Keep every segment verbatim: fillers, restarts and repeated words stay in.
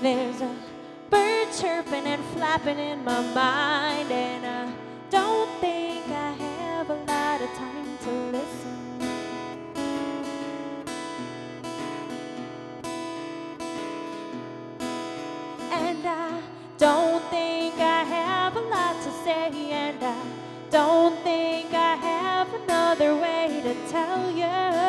There's a bird chirping and flapping in my mind, and I don't think I have a lot of time to listen. And I don't think I have a lot to say, and I don't think I have another way to tell you.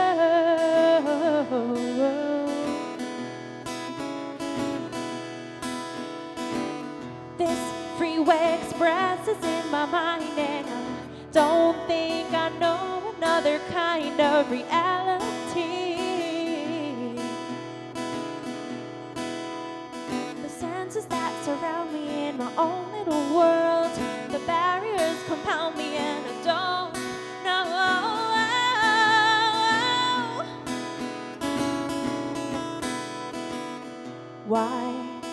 This freeway express is in my mind, and I don't think I know another kind of reality. The senses that surround me in my own little world, the barriers compound me, and I don't know why.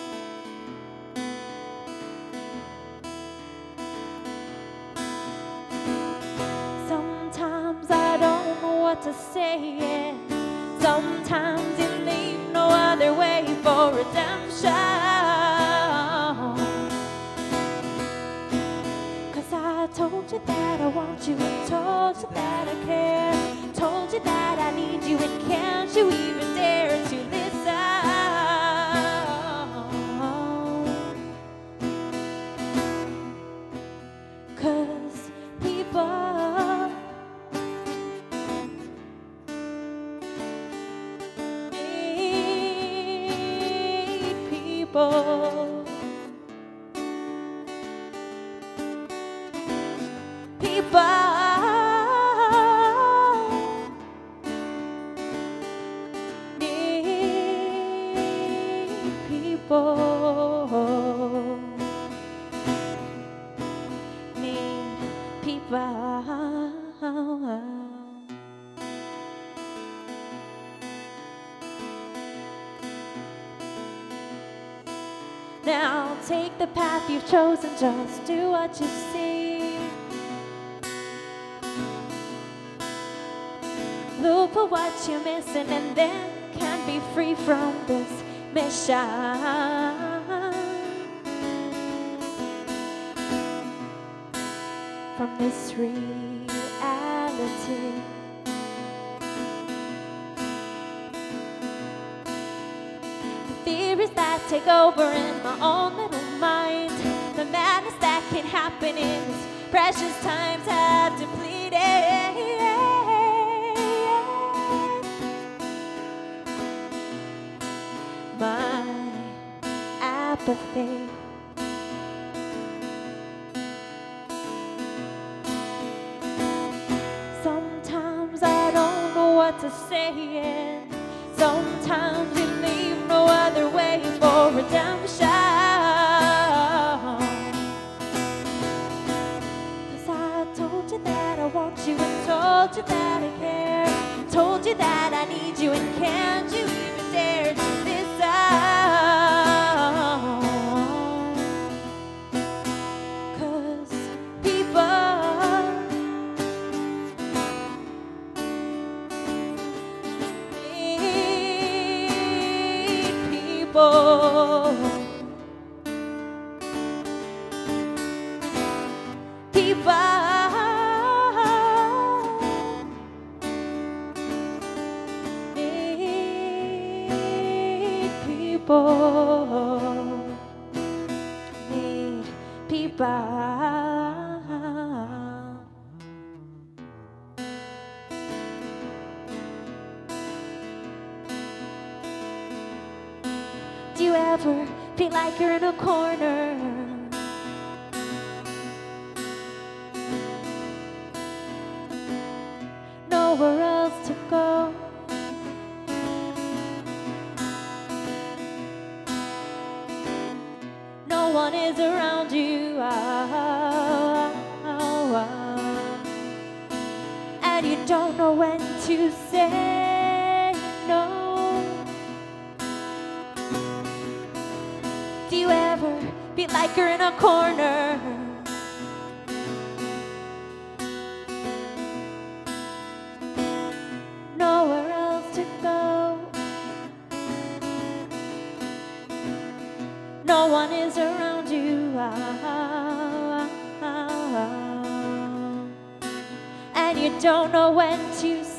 Sometimes I don't know what to say, and sometimes you leave no other way for redemption. Cause I told you that I want you, and told you that I care, told you that I need you, and can't you even dare to listen? Cause people need people. People need people. Need people. Now take the path you've chosen, just do what you see. Look for what you're missing, and then can be free from this mission. From this reality. The theories that take over in my own little mind, the madness that can happen in these precious times have depleted my apathy. Sometimes I don't know what to say, and sometimes you leave no other way for redemption. Cause I told you that I want you, and told you that I care, told you that I need you, and can't you even dare to listen? Cause people need people. People need people. Need people. Do you ever feel like you're in a corner? Nowhere else to go. No one is around you. Ah, ah, ah. And you don't know when to say no. Do you ever feel like you're in a corner? Nowhere else to go. no one is around you. Ah, ah, ah. And you don't know when to